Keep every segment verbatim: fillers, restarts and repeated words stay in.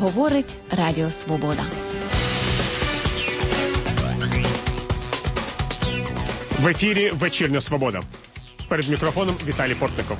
Говорить Радіо Свобода. В ефірі «Вечірня Свобода». Перед мікрофоном Віталій Портников.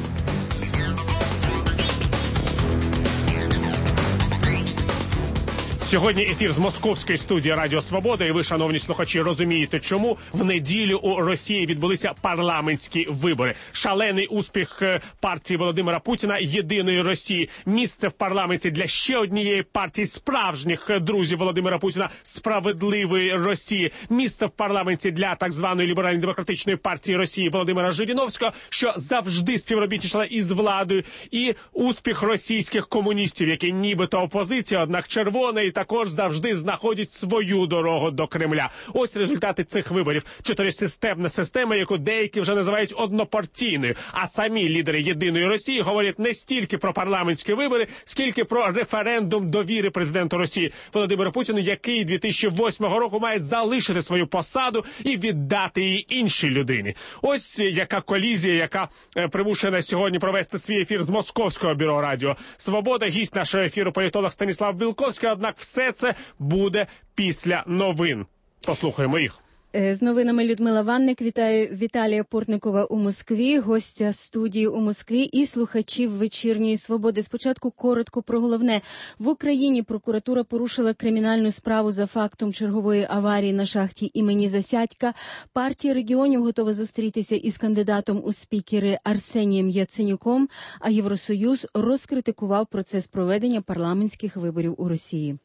Сьогодні ефір з московської студії Радіо Свобода. І ви, шановні слухачі, розумієте, чому в неділю у Росії відбулися парламентські вибори. Шалений успіх партії Володимира Путіна «Єдиної Росії». Місце в парламенті для ще однієї партії справжніх друзів Володимира Путіна «Справедливої Росії». Місце в парламенті для так званої ліберально-демократичної партії Росії Володимира Жириновського, що завжди співробітничала із владою. І успіх російських комуністів, які нібито опозиція, однак червона, і також завжди знаходять свою дорогу до Кремля. Ось результати цих виборів. Чотирисистемна система, яку деякі вже називають однопартійною. А самі лідери «Єдиної Росії» говорять не стільки про парламентські вибори, скільки про референдум довіри президенту Росії Володимиру Путіну, який дві тисячі восьмого року має залишити свою посаду і віддати її іншій людині. Ось яка колізія, яка примушує нас сьогодні провести свій ефір з Московського бюро Радіо Свобода. Гість нашого ефіру політолог Станіслав Білковський, однак все це буде після новин. Послухаємо їх. З новинами Людмила Ванник. Вітаю Віталія Портникова у Москві, гостя студії у Москві і слухачів «Вечірньої Свободи». Спочатку коротко про головне. В Україні прокуратура порушила кримінальну справу за фактом чергової аварії на шахті імені Засядька. Партія регіонів готова зустрітися із кандидатом у спікери Арсенієм Яценюком, а Євросоюз розкритикував процес проведення парламентських виборів у Росії.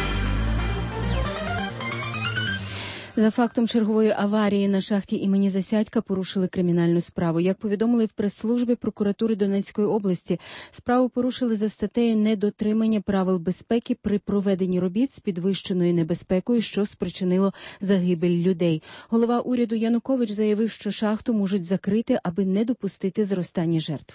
За фактом чергової аварії на шахті імені Засядька порушили кримінальну справу. Як повідомили в прес-службі прокуратури Донецької області, справу порушили за статтею недотримання правил безпеки при проведенні робіт з підвищеною небезпекою, що спричинило загибель людей. Голова уряду Янукович заявив, що шахту можуть закрити, аби не допустити зростання жертв.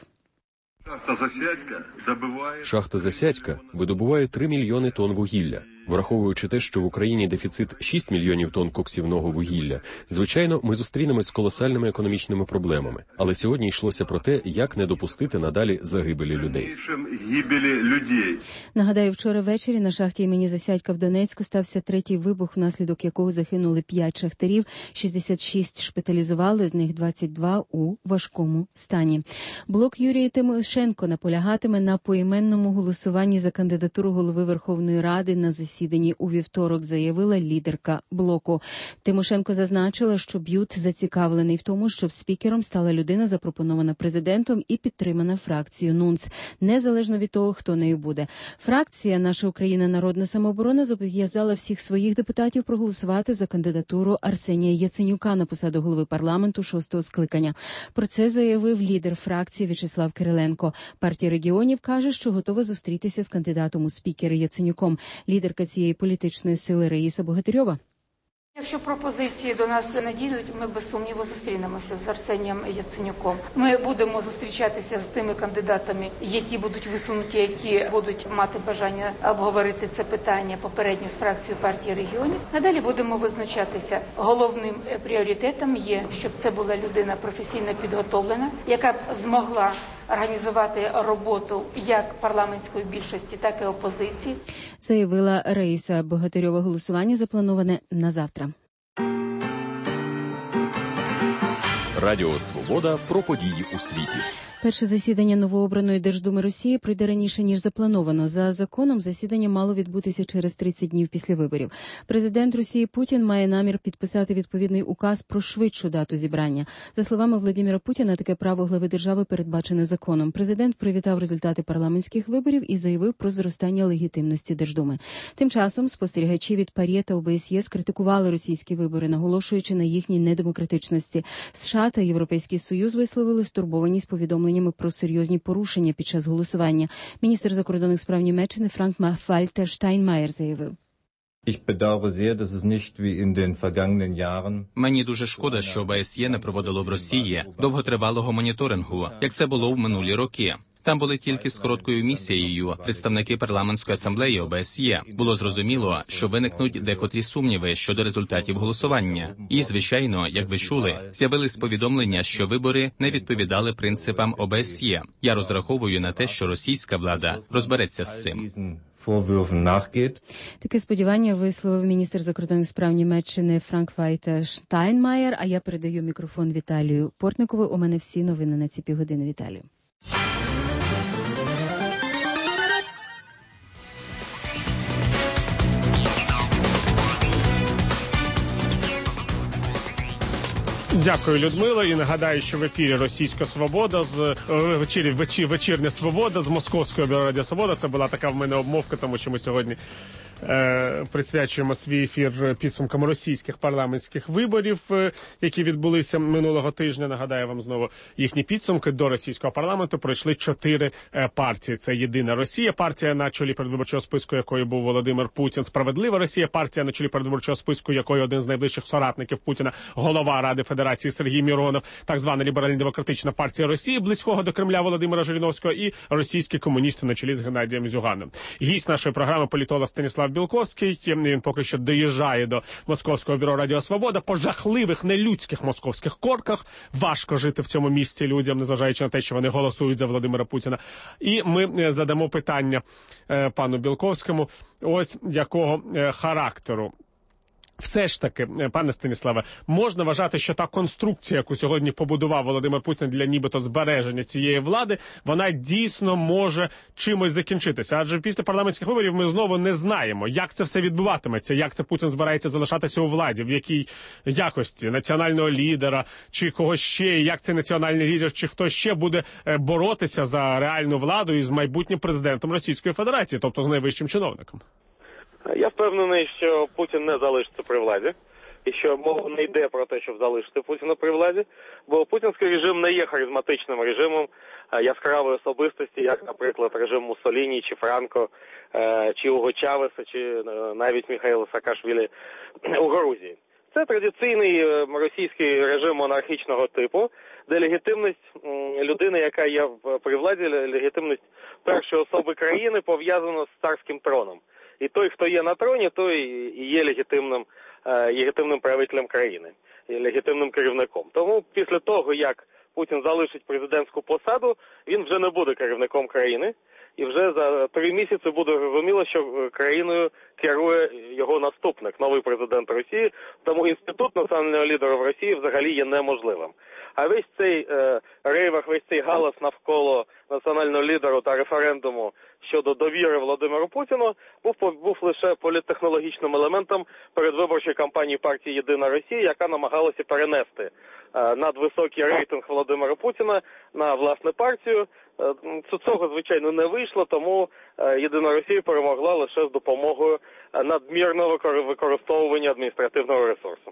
Шахта Засядька видобуває три мільйони тонн вугілля. Враховуючи те, що в Україні дефіцит шість мільйонів тонн коксівного вугілля, звичайно, ми зустрінемось з колосальними економічними проблемами. Але сьогодні йшлося про те, як не допустити надалі загибелі людей. Нагадаю, вчора ввечері на шахті імені Засядька в Донецьку стався третій вибух, внаслідок якого загинули п'ять шахтарів, шістдесят шість шпиталізували, з них двадцять два у важкому стані. Блок Юрія Тимошенко наполягатиме на поіменному голосуванні за кандидатуру голови Верховної Ради на засідання. Засіданні у вівторок, заявила лідерка блоку. Тимошенко зазначила, що Б'ют зацікавлений в тому, щоб спікером стала людина, запропонована президентом і підтримана фракцією НУНЦ, незалежно від того, хто нею буде. Фракція «Наша Україна. Народна самооборона» зобов'язала всіх своїх депутатів проголосувати за кандидатуру Арсенія Яценюка на посаду голови парламенту шостого скликання. Про це заявив лідер фракції В'ячеслав Кириленко. Партія регіонів каже, що готова зустрітися з кандидатом у спікери Яценюком. Лідерка цієї політичної сили Раїса Богатирьова. Якщо пропозиції до нас не дійдуть, ми без сумніву зустрінемося з Арсенієм Яценюком. Ми будемо зустрічатися з тими кандидатами, які будуть висунуті, які будуть мати бажання обговорити це питання попередньо з фракцією партії регіонів. Надалі будемо визначатися. Головним пріоритетом є, щоб це була людина професійно підготовлена, яка б змогла організувати роботу як парламентської більшості, так і опозиції. Заявила Раїса Богатирьова. Голосування заплановане на завтра. Радіо Свобода про події у світі. Перше засідання новообраної Держдуми Росії пройде раніше, ніж заплановано. За законом, засідання мало відбутися через тридцять днів після виборів. Президент Росії Путін має намір підписати відповідний указ про швидшу дату зібрання. За словами Владимира Путіна, таке право глави держави передбачене законом. Президент привітав результати парламентських виборів і заявив про зростання легітимності Держдуми. Тим часом спостерігачі від ПАРЄ та ОБСЄ скритикували російські вибори, наголошуючи на їхній недемократичності. США та Європейський Союз висловили стурбованість повідомленнями про серйозні порушення під час голосування. Міністр закордонних справ Німеччини Франк Вальтер Штайнмаєр заявив. Мені дуже шкода, що ОБСЄ не проводило в Росії довготривалого моніторингу, як це було в минулі роки. Там були тільки з короткою місією представники парламентської асамблеї ОБСЄ. Було зрозуміло, що виникнуть декотрі сумніви щодо результатів голосування. І, звичайно, як ви чули, з'явились повідомлення, що вибори не відповідали принципам ОБСЄ. Я розраховую на те, що російська влада розбереться з цим. Vorwürfen nachgeht. Таке сподівання висловив міністр закордонних справ Німеччини Франк-Вальтер Штайнмаєр, а я передаю мікрофон Віталію Портникову. У мене всі новини на ці півгодини. Віталію. Дякую, Людмила. І нагадаю, що в ефірі Російська Свобода з вечір, вечір, вечірня Свобода з Московського бюро Радіо Свобода. Це була така в мене обмовка, тому що ми сьогодні е, присвячуємо свій ефір підсумкам російських парламентських виборів, е, які відбулися минулого тижня. Нагадаю вам знову їхні підсумки. До російського парламенту пройшли чотири е, партії. Це Єдина Росія, партія на чолі передвиборчого списку, якої був Володимир Путін, Справедлива Росія, партія на чолі передвиборчого списку, якої один з найближчих соратників Путіна, голова Ради Федерації Сергій Міронов, так звана ліберально-демократична партія Росії, близького до Кремля Володимира Жириновського, і російські комуністи на чолі з Геннадієм Зюганом. Гість нашої програми політолог Станіслав Білковський. Він поки що доїжджає до Московського бюро Радіо Свобода по жахливих, нелюдських московських корках. Важко жити в цьому місті людям, незважаючи на те, що вони голосують за Володимира Путіна. І ми задамо питання е, пану Білковському, ось якого е, характеру. Все ж таки, пане Станіславе, можна вважати, що та конструкція, яку сьогодні побудував Володимир Путін для нібито збереження цієї влади, вона дійсно може чимось закінчитися. Адже після парламентських виборів ми знову не знаємо, як це все відбуватиметься, як це Путін збирається залишатися у владі, в якій якості національного лідера, чи когось ще, як цей національний лідер, чи хто ще буде боротися за реальну владу із майбутнім президентом Російської Федерації, тобто з найвищим чиновником. Я впевнений, що Путін не залишиться при владі, і що мова не йде про те, щоб залишити Путіна при владі, бо путінський режим не є харизматичним режимом яскравої особистості, як, наприклад, режим Муссоліні, чи Франко, чи Уго Чавеса, чи навіть Міхаїла Саакашвілі у Грузії. Це традиційний російський режим монархічного типу, де легітимність людини, яка є при владі, легітимність першої особи країни пов'язана з царським троном. І той, хто є на троні, той і є легітимним, легітимним правителем країни, і легітимним керівником. Тому після того, як Путін залишить президентську посаду, він вже не буде керівником країни. І вже за три місяці буде зрозуміло, що країною керує його наступник, новий президент Росії. Тому інститут національного лідера в Росії взагалі є неможливим. А весь цей е, рейвах, весь цей галас навколо національного лідера та референдуму щодо довіри Володимиру Путіну був, був лише політтехнологічним елементом передвиборчої кампанії партії «Єдина Росія», яка намагалася перенести е, надвисокий рейтинг Володимира Путіна на власну партію. Е, цього, звичайно, не вийшло, тому е, «Єдина Росія» перемогла лише з допомогою надмірного використовування адміністративного ресурсу.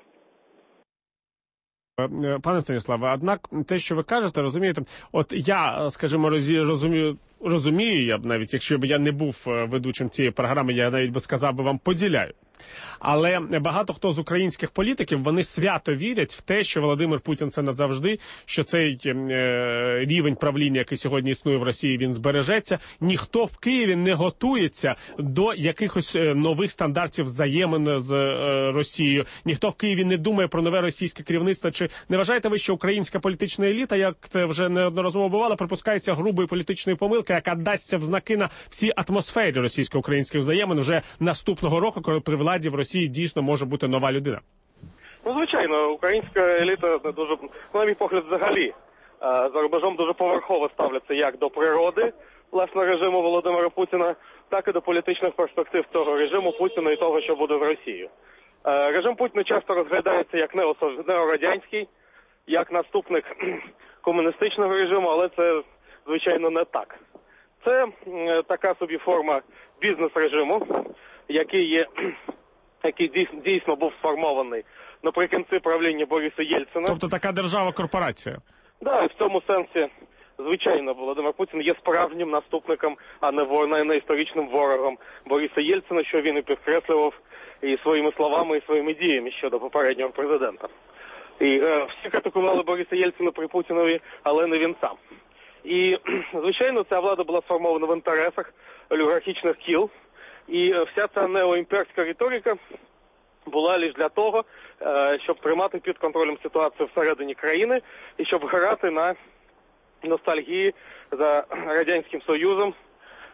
Пане Станіславе, однак те, що ви кажете, розумієте, от я, скажімо, розумію, розумію, я б навіть, якщо б я не був ведучим цієї програми, я навіть би сказав би вам, поділяю. Але багато хто з українських політиків, вони свято вірять в те, що Володимир Путін це назавжди, що цей е, рівень правління, який сьогодні існує в Росії, він збережеться. Ніхто в Києві не готується до якихось нових стандартів взаємин з е, Росією. Ніхто в Києві не думає про нове російське керівництво. Чи не вважаєте ви, що українська політична еліта, як це вже неодноразово бувало, припускається грубої політичної помилки, яка дасться в знаки на всій атмосфері російсько-українських взаємин вже наступного року, коли при владі в Росії дійсно може бути нова людина? Ну, звичайно, українська еліта дуже, на мій погляд, взагалі за рубежом дуже поверхово ставляться як до природи, власне, режиму Володимира Путіна, так і до політичних перспектив цього режиму Путіна і того, що буде з Росією. Режим Путіна часто розглядається як неорадянський, як наступник комуністичного режиму, але це, звичайно, не так. Це така собі форма бізнес-режиму, який є, який дійсно був сформований наприкінці правління Бориса Єльцина. Тобто така держава-корпорація? Так, да, і в цьому сенсі, звичайно, Володимир Путін є справжнім наступником, а не, не історичним ворогом Бориса Єльцина, що він і підкреслював і своїми словами, і своїми діями щодо попереднього президента. І е, всі критикували Бориса Єльцина при Путінові, але не він сам. І, звичайно, ця влада була сформована в інтересах олігархічних кіл, і вся ця неоімперська риторика була лише для того, щоб тримати під контролем ситуацію всередині країни і щоб грати на ностальгії за Радянським Союзом,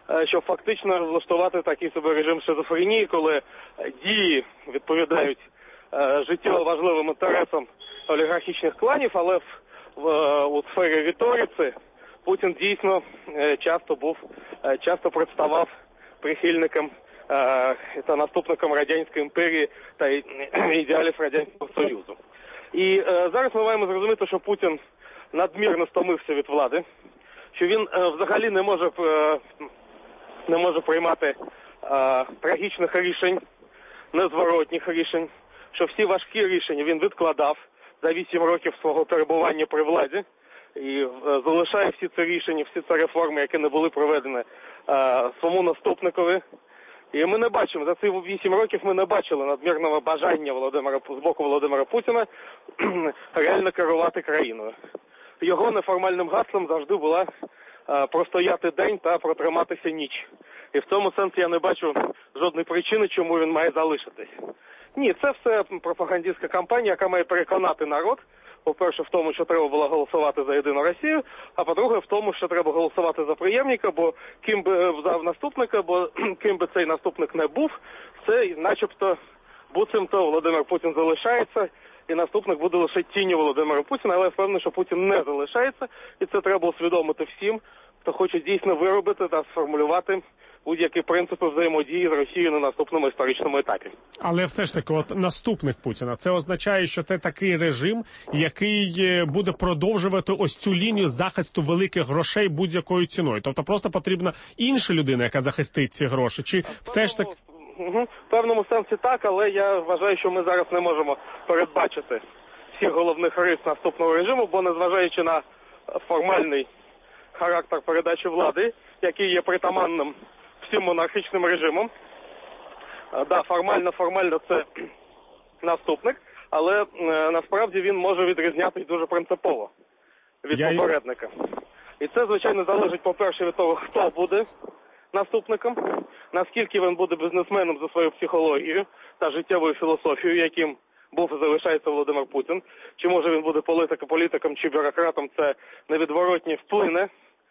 щоб фактично влаштувати такий собі режим шизофренії, коли дії відповідають життєво важливим інтересам олігархічних кланів, але в, в, у сфері риториці Путін дійсно часто був, часто представав прихильником та наступником Радянської імперії та ідеалів Радянського Союзу. І зараз ми маємо зрозуміти, що Путін надмірно стомився від влади, що він взагалі не може, не може приймати трагічних рішень, незворотніх рішень, що всі важкі рішення він відкладав за вісім років свого перебування при владі і залишає всі ці рішення, всі ці реформи, які не були проведені, своєму наступникові. І ми не бачимо, за ці вісім років ми не бачили надмірного бажання Володимира, з боку Володимира Путіна реально керувати країною. Його неформальним гаслом завжди була простояти день та протриматися ніч. І в цьому сенсі я не бачу жодної причини, чому він має залишитись. Ні, це все пропагандистська кампанія, яка має переконати народ, по-перше, в тому, що треба було голосувати за Єдину Росію, а по-друге, в тому, що треба голосувати за преємника, бо ким би за наступника, бо ким би цей наступник не був, це начебто буцімто Володимир Путін залишається, і наступник буде лише тінню Володимира Путіна, але я впевнений, що Путін не залишається, і це треба усвідомити всім, хто хоче дійсно виробити та сформулювати будь-які принципи взаємодії з Росією на наступному історичному етапі. Але все ж таки, от наступник Путіна, це означає, що це такий режим, який буде продовжувати ось цю лінію захисту великих грошей будь-якою ціною. Тобто просто потрібна інша людина, яка захистить ці гроші, чи все ж таки... Угу. В певному сенсі так, але я вважаю, що ми зараз не можемо передбачити всіх головних рис наступного режиму, бо незважаючи на формальний характер передачі влади, який є притаманним всім монархічним режимом. Да, формально, формально це наступник, але е, насправді він може відрізнятися дуже принципово від Я... попередника. І це, звичайно, залежить, по-перше, від того, хто буде наступником, наскільки він буде бізнесменом за свою психологію та життєвою філософією, яким був і залишається Володимир Путін. Чи може він буде політиком, політиком чи бюрократом, це невідворотні вплине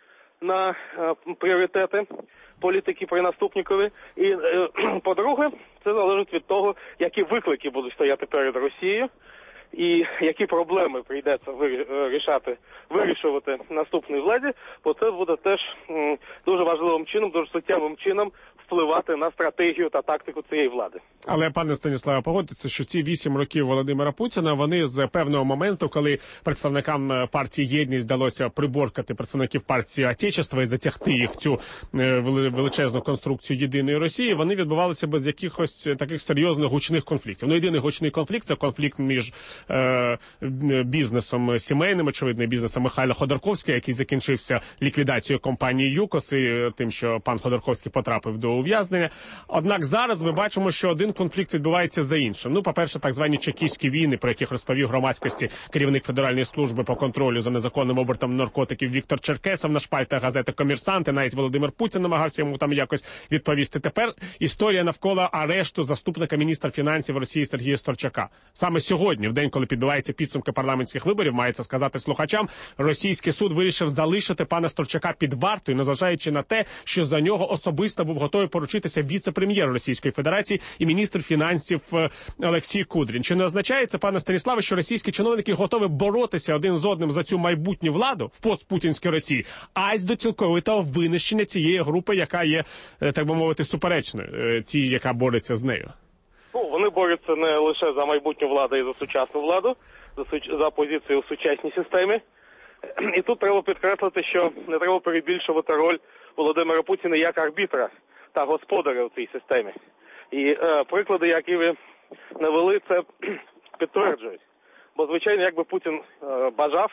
на е, пріоритети політики при наступникові. І, е, по-друге, це залежить від того, які виклики будуть стояти перед Росією і які проблеми прийдеться вирішати, вирішувати наступній владі, бо це буде теж м, дуже важливим чином, дуже суттєвим чином впливати на стратегію та тактику цієї влади. Але, пане Станіславе, погодьтеся, що ці вісім років Володимира Путіна, вони з певного моменту, коли представникам партії «Єдність» вдалося приборкати представників партії «Отечество» і затягти їх в цю величезну конструкцію єдиної Росії, вони відбувалися без якихось таких серйозних гучних конфліктів. Ну, єдиний гучний конфлікт – це конфлікт між е, бізнесом сімейним, очевидно, бізнесом Михайла Ходорковського, який закінчився ліквідацією компанії «ЮКОС» і тим, що пан Ходорковський потрапив до ув'язнення. Однак зараз ми бачимо, що один конфлікт відбувається за іншим. Ну, по-перше, так звані чекістські війни, про яких розповів громадськості керівник Федеральної служби по контролю за незаконним обортом наркотиків Віктор Черкесов на шпальтах газети «Комерсант», і навіть Володимир Путін намагався йому там якось відповісти. Тепер історія навколо арешту заступника міністра фінансів Росії Сергія Сторчака. Саме сьогодні, в день, коли підбиваються підсумки парламентських виборів, мається сказати слухачам, російський суд вирішив залишити пана Сторчака під вартою, незважаючи на те, що за нього особисто був готовий поручитися віце-прем'єр Російської Федерації і міністр фінансів Олексій Кудрін. Чи не означає це, пане Станіславе, що російські чиновники готові боротися один з одним за цю майбутню владу в постпутінській Росії, аж до цілковитого винищення цієї групи, яка є, так би мовити, суперечною, тій, яка бореться з нею? Ну, вони борються не лише за майбутню владу і за сучасну владу, за, суч... за позицію у сучасній системі. І тут треба підкреслити, що не треба перебільшувати роль Володимира Путіна як арбітра та господаря у цій системі. І е, приклади, які ви навели, це підтверджують. Бо, звичайно, якби Путін е, бажав,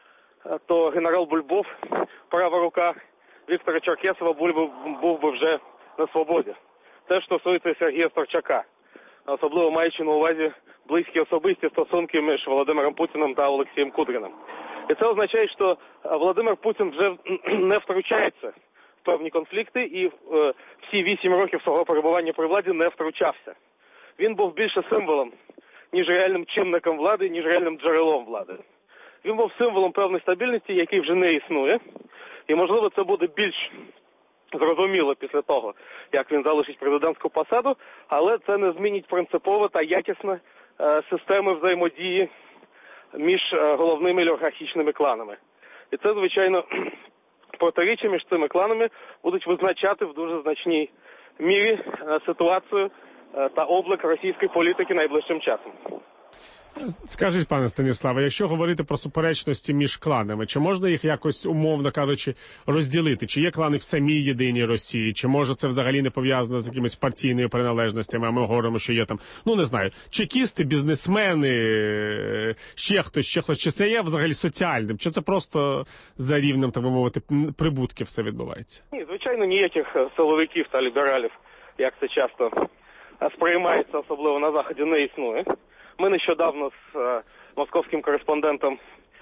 то генерал Бульбов, права рука Віктора Черкесова, був, був би вже на свободі. Те, що стосується Сергія Сторчака, особливо маючи на увазі близькі особисті стосунки між Володимиром Путіним та Олексієм Кудріним. І це означає, що Володимир Путін вже не втручається в певні конфлікти і е, всі вісім років свого перебування при владі не втручався. Він був більше символом, ніж реальним чинником влади, ніж реальним джерелом влади. Він був символом певної стабільності, який вже не існує. І, можливо, це буде більш зрозуміло після того, як він залишить президентську посаду, але це не змінить принципово та якісне е, системи взаємодії між е, головними олігархічними кланами. І це, звичайно, протиріччя між цими кланами будуть визначати в дуже значній мірі е, ситуацію е, та облик російської політики найближчим часом. Скажіть, пане Станіславе, якщо говорити про суперечності між кланами, чи можна їх якось, умовно кажучи, розділити? Чи є клани в самій єдиній Росії? Чи може це взагалі не пов'язано з якимись партійними приналежностями? А ми говоримо, що є там, ну не знаю, чекісти, бізнесмени, ще хтось, ще хтось. Чи це є взагалі соціальним? Чи це просто за рівнем, так би мовити, прибутків все відбувається? Ні, звичайно, ніяких силовиків та лібералів, як це часто сприймається, особливо на Заході, не існує. Ми нещодавно з е, московським кореспондентом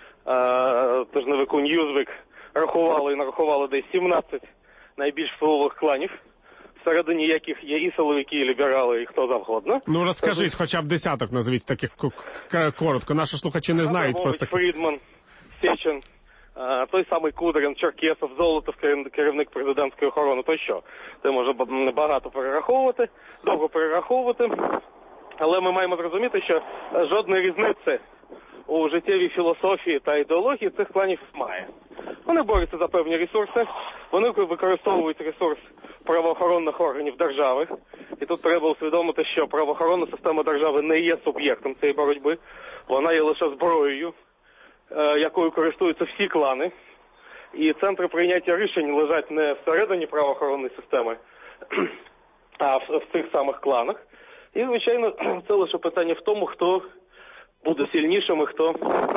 е, тижневику Newsweek рахували і нарахували десь сімнадцять найбільш впливових кланів, всередині яких є і силовики, і ліберали, і хто завгодно. Ну розкажіть, хоча б десяток назвіть таких коротко. Наші слухачі не знають про таке. Фрідман, Сечин, е, той самий Кудрин, Черкесов, Золотов, керівник президентської охорони, то що? Це може багато перераховувати, довго перераховувати. Але ми маємо зрозуміти, що жодної різниці у життєвій філософії та ідеології цих кланів немає. Вони борються за певні ресурси, вони використовують ресурс правоохоронних органів держави. І тут треба усвідомити, що правоохоронна система держави не є суб'єктом цієї боротьби. Вона є лише зброєю, якою користуються всі клани. І центри прийняття рішень лежать не всередині правоохоронної системи, а в цих самих кланах. І, звичайно, це лише питання в тому, хто буде сильнішим і хто,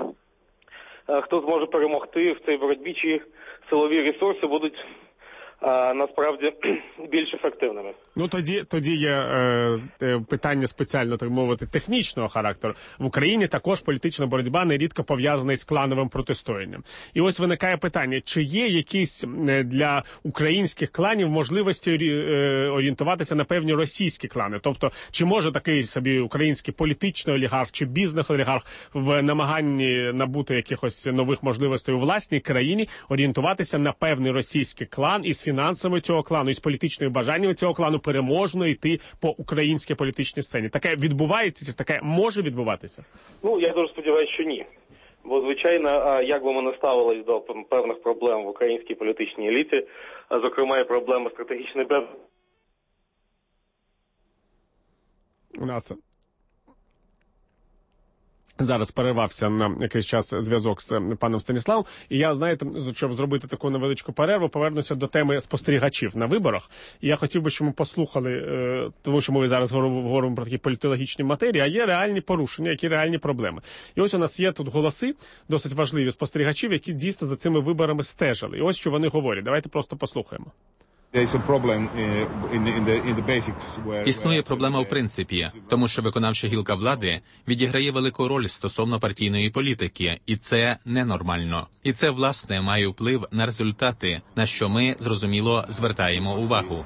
хто зможе перемогти в цій боротьбі, чи силові ресурси будуть а, насправді більш ефективними. Ну тоді, тоді є е, е, питання спеціально, так мовити, технічного характеру. В Україні також політична боротьба нерідко пов'язана із клановим протистоянням. І ось виникає питання, чи є якісь для українських кланів можливості е, орієнтуватися на певні російські клани? Тобто, чи може такий собі український політичний олігарх чи бізнес-олігарх в намаганні набути якихось нових можливостей у власній країні орієнтуватися на певний російський клан із фінансами цього клану, із політичними бажаннями цього клану переможно йти по українській політичній сцені? Таке відбувається? Таке може відбуватися? Ну, я дуже сподіваюся, що ні. Бо, звичайно, як би ми не ставились до певних проблем в українській політичній еліті, зокрема і проблеми стратегічної безпеки. У нас зараз перервався на якийсь час зв'язок з паном Станіславом. І я, знаєте, щоб зробити таку невеличку перерву, повернуся до теми спостерігачів на виборах. І я хотів би, щоб ми послухали, тому що ми зараз говоримо про такі політологічні матерії, а є реальні порушення, які реальні проблеми. І ось у нас є тут голоси, досить важливі спостерігачів, які дійсно за цими виборами стежили. І ось що вони говорять. Давайте просто послухаємо. Існує проблема в принципі, тому що виконавча гілка влади відіграє велику роль стосовно партійної політики, і це ненормально. І це, власне, має вплив на результати, на що ми, зрозуміло, звертаємо увагу.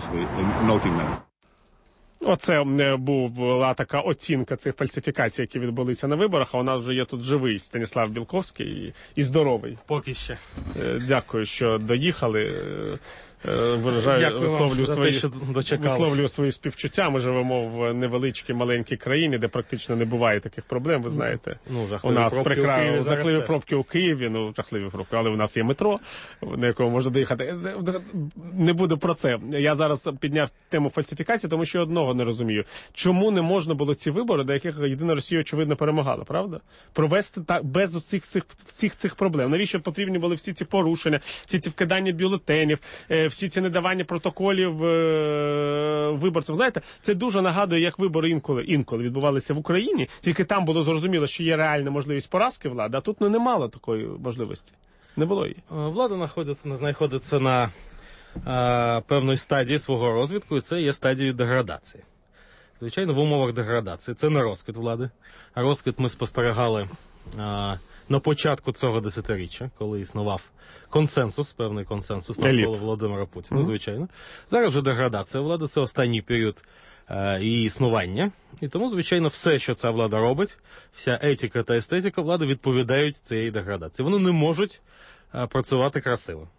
Оце була така оцінка цих фальсифікацій, які відбулися на виборах, а у нас вже є тут живий Станіслав Білковський і, і здоровий. Поки ще. Дякую, що доїхали. Виражаю, висловлюю свої, те, висловлюю свої співчуття. Ми живемо в невеличкій маленькій країні, де практично не буває таких проблем, ви знаєте. Ну, у нас прикра... жахливі пробки у Києві, ну, жахливі пробки, але у нас є метро, на якому можна доїхати. Не буду про це. Я зараз підняв тему фальсифікації, тому що одного не розумію. Чому не можна було ці вибори, до яких Єдина Росія, очевидно, перемагала, правда? Провести так без оцих цих, всіх цих проблем. Навіщо потрібні були всі ці порушення, всі ці вкидання бюлетенів, всі ці недавання протоколів е- виборців. Знаєте, це дуже нагадує, як вибори інколи, інколи відбувалися в Україні, тільки там було зрозуміло, що є реальна можливість поразки влади, а тут ну, не мало такої можливості. Не було її. Влада знаходиться, знаходиться на е- певній стадії свого розвитку, і це є стадією деградації. Звичайно, в умовах деградації. Це не розквіт влади. А розквіт ми спостерігали е- на початку цього десятиріччя, коли існував консенсус, певний консенсус навколо Володимира Путіна, mm-hmm. звичайно. Зараз вже деградація влади, це останній період е, її існування. І тому, звичайно, все, що ця влада робить, вся етика та естетика влади відповідають цієї деградації. Вони не можуть е, працювати красиво. В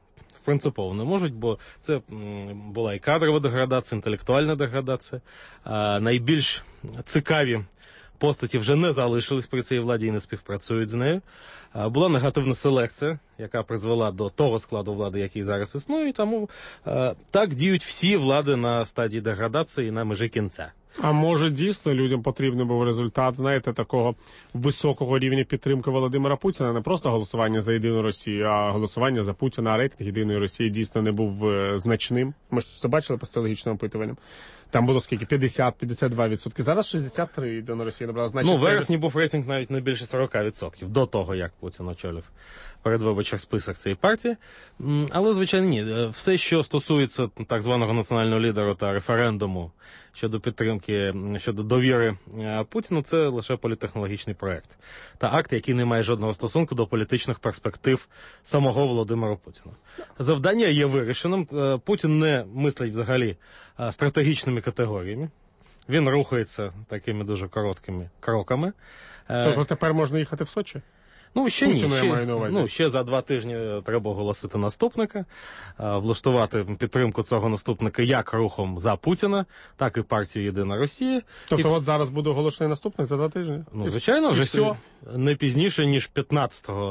принципово не можуть, бо це м, була і кадрова деградація, інтелектуальна деградація. А найбільш цікаві постаті вже не залишились при цій владі і не співпрацюють з нею. А, була негативна селекція, яка призвела до того складу влади, який зараз існує, тому а, так діють всі влади на стадії деградації і на межі кінця. А може дійсно людям потрібен був результат, знаєте, такого високого рівня підтримки Володимира Путіна, не просто голосування за єдину Росію, а голосування за Путіна, а рейтинг єдиної Росії дійсно не був е, значним. Ми ж це бачили по соціологічним опитуванням. Там було скільки? п'ятдесят - п'ятдесят два відсотки. Зараз шістдесят три єдина Росія набрала. Значить, ну, в це... вересні був рейтинг навіть не більше сорок відсотків до того, як Путін очолив передвиборчих список цієї партії. Але, звичайно, ні. Все, що стосується так званого національного лідера та референдуму щодо підтримки, щодо довіри Путіну, це лише політтехнологічний проект. Та акт, який не має жодного стосунку до політичних перспектив самого Володимира Путіна. Завдання є вирішеним. Путін не мислить взагалі стратегічними категоріями. Він рухається такими дуже короткими кроками. Тобто тепер можна їхати в Сочі? Ну, ще ні. Ще, ну, ще за два тижні треба оголосити наступника, влаштувати підтримку цього наступника як рухом за Путіна, так і партію «Єдина Росія». Тобто і... от зараз буде оголошений наступник за два тижні? Ну, звичайно, вже все. Не пізніше, ніж п'ятнадцятого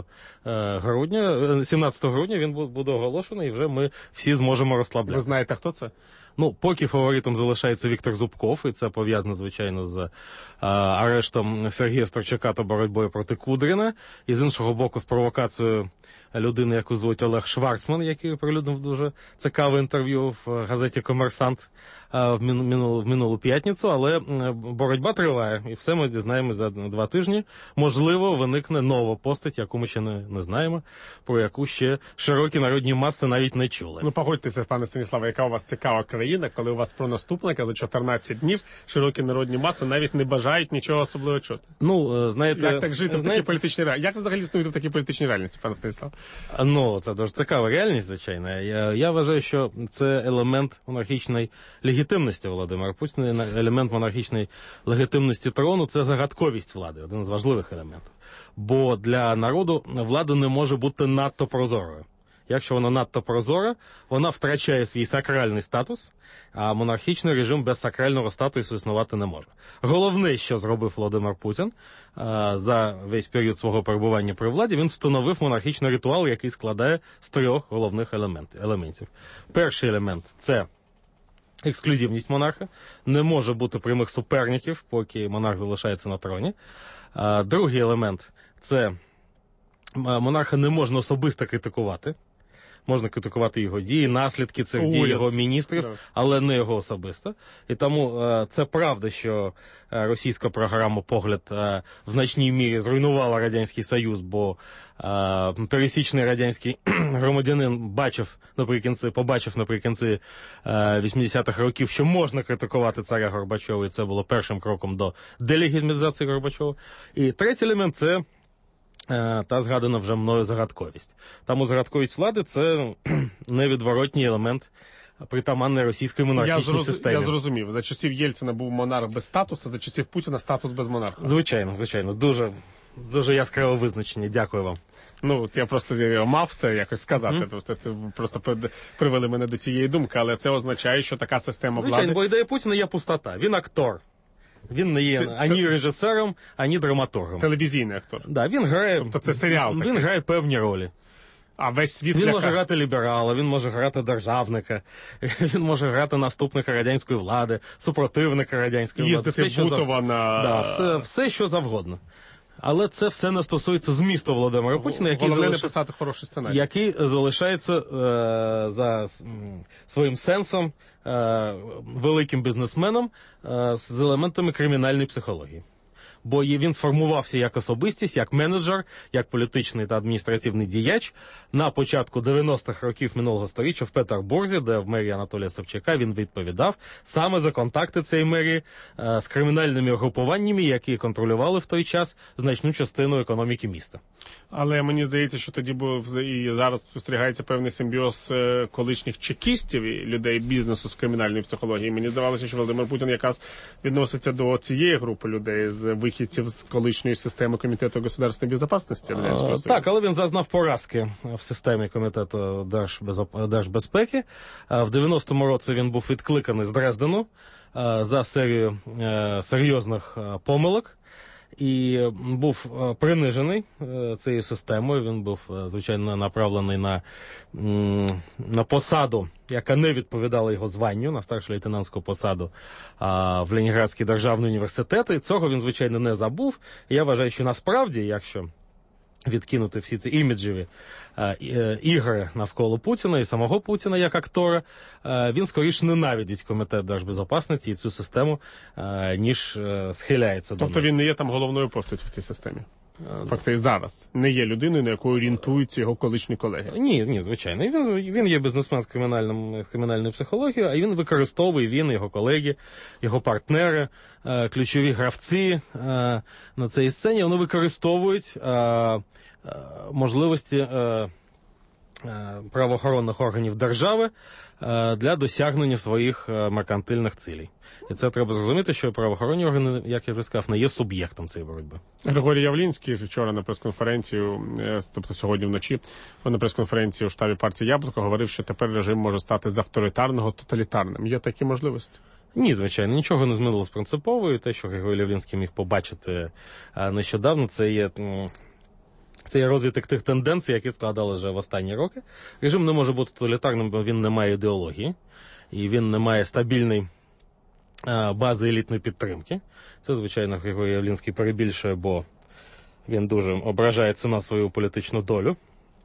грудня, сімнадцятого грудня він буде оголошений, і вже ми всі зможемо розслаблятися. Ви знаєте, хто це? Ну, поки фаворитом залишається Віктор Зубков, і це пов'язано, звичайно, з а, арештом Сергія Старчака та боротьбою проти Кудріна. І з іншого боку, з провокацією людини, яку звуть Олег Шварцман, який оприлюднив дуже цікаве інтерв'ю в газеті «Комерсант» а, в, минулу, в минулу п'ятницю. Але боротьба триває, і все ми дізнаємося за два тижні. Можливо, виникне нова постать, яку ми ще не, не знаємо, про яку ще широкі народні маси навіть не чули. Ну, погодьтеся, пане Станіславе, яка у вас цікава країна, коли у вас про наступника за чотирнадцять днів широкі народні маси навіть не бажають нічого особливо чути. Ну, знаєте... Як так жити знаєте... в такій політичній реальності? Як ви взагалі існуєте в такій політичній реальності, пане Станіслав? Ну, це дуже цікава реальність, звичайно. Я, я вважаю, що це елемент монархічної легітимності Володимира Путіна, елемент монархічної легітимності трону – це загадковість влади, один з важливих елементів. Бо для народу влада не може бути надто прозорою. Якщо вона надто прозора, вона втрачає свій сакральний статус, а монархічний режим без сакрального статусу існувати не може. Головне, що зробив Володимир Путін за весь період свого перебування при владі, він встановив монархічний ритуал, який складає з трьох головних елементів. Перший елемент – це ексклюзивність монарха. Не може бути прямих суперників, поки монарх залишається на троні. Другий елемент – це монарха не можна особисто критикувати. Можна критикувати його дії, наслідки цих дій його міністрів, але не його особисто. І тому е, це правда, що е, російська програма «Погляд» е, в значній мірі зруйнувала Радянський Союз, бо е, пересічний радянський громадянин бачив наприкінці, побачив наприкінці е, вісімдесятих років, що можна критикувати царя Горбачова, і це було першим кроком до делегітимізації Горбачова. І третій елемент – це та згадана вже мною загадковість. Тому загадковість влади – це невідворотній елемент притаманної російської монархічної я системи. Я зрозумів. За часів Єльцина був монарх без статусу, за часів Путіна статус без монарха. Звичайно, звичайно. Дуже, дуже яскраве визначення. Дякую вам. Ну, я просто мав це якось сказати. Mm-hmm. Тобто це просто привели мене до цієї думки, але це означає, що така система звичайно, влади... Звичайно, бо ідея Путіна є пустота. Він актор. Він не є це, ані це... режисером, ані драматургом. Телевізійний актор. Да, він грає, тобто це серіал він такий. грає певні ролі. А весь світ Він ляка... може грати ліберала, він може грати державника, він може грати наступника радянської влади, супротивника радянської влади. Їздити в Бутова зав... на... Да, все, все, що завгодно. Але це все не стосується змісту Володимира Путіна, який, Головне залиш... написати хороший сценарій. який залишається е, за своїм сенсом е, великим бізнесменом е, з елементами кримінальної психології. Бо він сформувався як особистість, як менеджер, як політичний та адміністративний діяч на початку дев'яностих років минулого століття в Петербурзі, де в мерії Анатолія Савчака він відповідав саме за контакти цієї мерії е, з кримінальними угрупуваннями, які контролювали в той час значну частину економіки міста. Але мені здається, що тоді був і зараз спостерігається певний симбіоз колишніх чекістів і людей бізнесу з кримінальної психології. Мені здавалося, що Володимир Путін якраз відноситься до цієї групи людей з вихідних вихідців з колишньої системи Комітету государственної безпечності Радянського Союзу. Так, але він зазнав поразки в системі Комітету Держбезпеки. В дев'яностому році він був відкликаний з Дрездену за серію серйозних помилок. І був принижений цією системою, він був, звичайно, направлений на, на посаду, яка не відповідала його званню, на старшу лейтенантську посаду а, в Ленінградський державний університет. І цього він, звичайно, не забув. І я вважаю, що насправді, якщо відкинути всі ці іміджеві е, е, ігри навколо Путіна і самого Путіна як актора, е, він скоріше ненавидить Комітет Держбезпечності і цю систему, е, ніж е, схиляється до неї. Тобто він не є там головною постаттю в цій системі? Фактично зараз не є людиною, на яку орієнтуються його колишні колеги? Ні, ні, звичайно. Він, він є бізнесмен з кримінальним, кримінальною психологією, а він використовує, він, його колеги, його партнери, е, ключові гравці е, на цій сцені, вони використовують е, е, можливості е, е, правоохоронних органів держави е, для досягнення своїх е, меркантильних цілей. І це треба зрозуміти, що правоохоронні органи, як я вже сказав, не є суб'єктом цієї боротьби. Григорій Явлінський вчора на прес-конференцію, тобто сьогодні вночі, на прес-конференції у штабі партії «Яблуко» говорив, що тепер режим може стати з авторитарного тоталітарним. Є такі можливості? Ні, звичайно, нічого не змінилось принципово. І те, що Григорій Явлінський міг побачити нещодавно, це є... Це є розвиток тих тенденцій, які складали вже в останні роки. Режим не може бути тоталітарним, бо він не має ідеології, і він не має стабільної бази елітної підтримки. Це, звичайно, Григорій Явлінський перебільшує, бо він дуже ображається на свою політичну долю.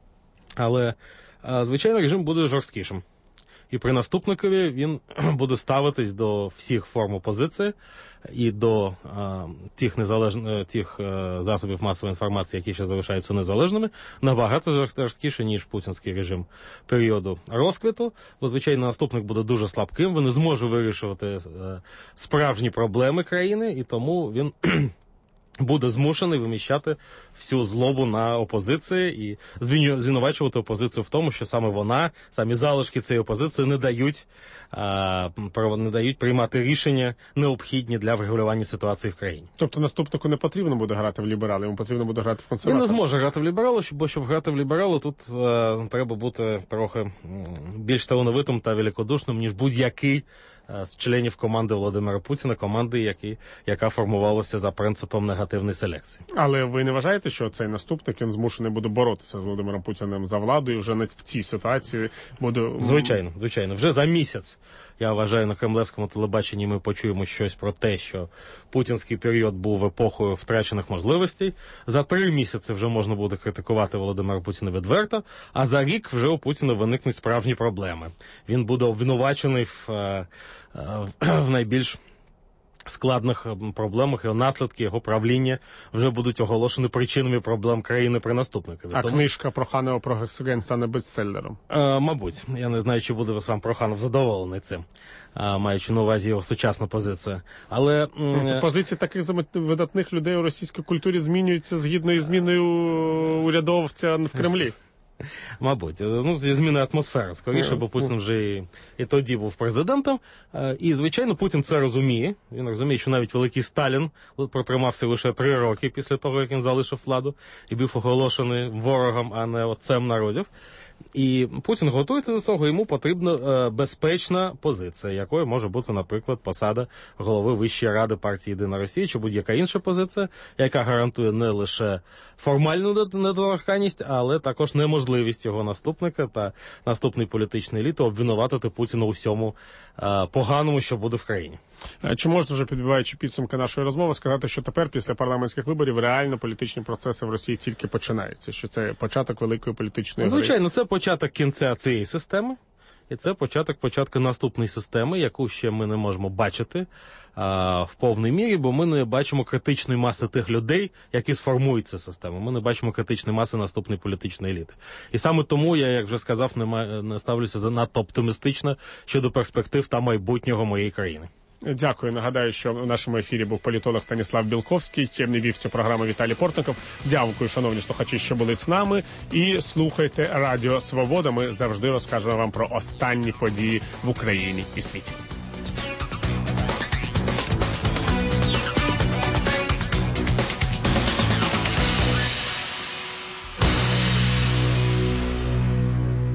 Але, звичайно, режим буде жорсткішим. І при наступникові він буде ставитись до всіх форм опозиції і до а, тих, незалежних, тих а, засобів масової інформації, які ще залишаються незалежними, набагато жорсткіше, ніж путінський режим періоду розквіту. Бо, звичайно, наступник буде дуже слабким, він не зможе вирішувати а, справжні проблеми країни, і тому він... буде змушений виміщати всю злобу на опозиції і звинувачувати опозицію в тому, що саме вона, самі залишки цієї опозиції не дають, а, не дають приймати рішення необхідні для врегулювання ситуації в країні. Тобто наступнику не потрібно буде грати в ліберали, йому потрібно буде грати в консерватора? Він не зможе грати в ліберали, бо щоб грати в ліберали, тут а, треба бути трохи більш талановитим та великодушним, ніж будь-який з членів команди Володимира Путіна, команди, які, яка формувалася за принципом негативної селекції. Але ви не вважаєте, що цей наступник, він змушений буде боротися з Володимиром Путіним за владу і вже в цій ситуації буде... Звичайно, звичайно. Вже за місяць, я вважаю, на кремлевському телебаченні ми почуємо щось про те, що путінський період був епохою втрачених можливостей. За три місяці вже можна буде критикувати Володимира Путіна відверто, а за рік вже у Путіна виникнуть справжні проблеми. Він буде обвинувачений в, в найбільш складних проблемах, і наслідки його правління вже будуть оголошені причинами проблем країни при наступникові. А Тому... книжка Проханова про Гексоген стане бестселером? Е, мабуть. Я не знаю, чи буде сам Проханов задоволений цим, е, маючи на увазі його сучасну позицію. Але... Е... Позиції таких видатних людей у російській культурі змінюються згідно із зміною урядовця в Кремлі. Мабуть. Ну, зі зміною атмосфери, скоріше, бо Путін вже і, і тоді був президентом. І, звичайно, Путін це розуміє. Він розуміє, що навіть великий Сталін протримався лише три роки після того, як він залишив владу і був оголошений ворогом, а не отцем народів. І Путін готується до цього, йому потрібна е, безпечна позиція, якою може бути, наприклад, посада голови Вищої ради партії «Єдина Росія» чи будь-яка інша позиція, яка гарантує не лише формальну недоторканність, але також неможливість його наступника та наступної політичної еліти обвинуватити Путіна у всьому е, поганому, що буде в країні. Чи можна вже, підбиваючи підсумки нашої розмови, сказати, що тепер, після парламентських виборів, реально політичні процеси в Росії тільки починаються? Що це початок великої політичної гри? Звичайно, це початок кінця цієї системи. І це початок початку наступної системи, яку ще ми не можемо бачити а, в повній мірі, бо ми не бачимо критичної маси тих людей, які сформують цю систему. Ми не бачимо критичної маси наступної політичної еліти. І саме тому я, як вже сказав, не, маю, не ставлюся занадто оптимістично щодо перспектив та майбутнього моєї країни. Дякую. Нагадаю, що в нашому ефірі був політолог Станіслав Білковський, не вів цю програму Віталій Портников. Дякую, шановні слухачі, що були з нами. І слухайте Радіо Свобода. Ми завжди розкажемо вам про останні події в Україні і світі.